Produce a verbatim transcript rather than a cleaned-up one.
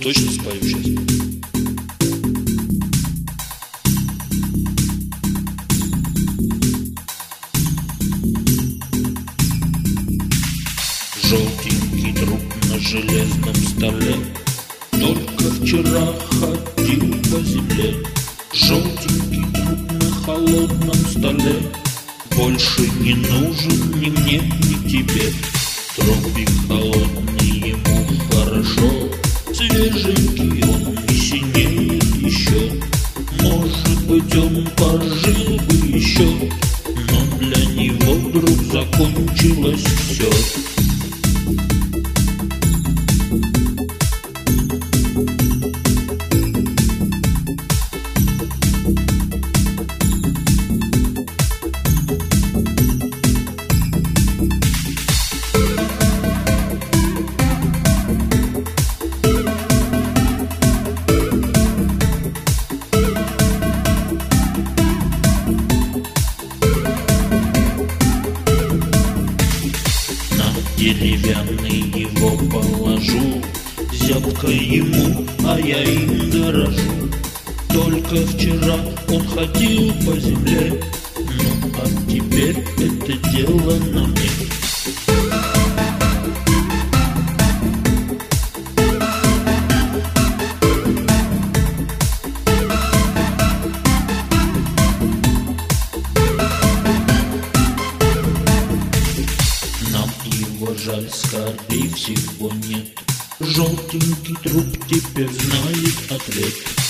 Точно спою сейчас. Желтенький труп на железном столе, только вчера ходил по земле. Желтенький труп на холодном столе больше не нужен ни мне, ни тебе. Трупик холодный, ему хорошо, свеженький он не синеет еще. Может быть, он пожил бы еще, но для него вдруг закончилось все. Деревянный его положу, зябко ему, а я им дорожу. Только вчера он ходил по земле, ну а теперь это дело на мне. Жаль, скорее всего, нет. Желтенький труп теперь знает ответ.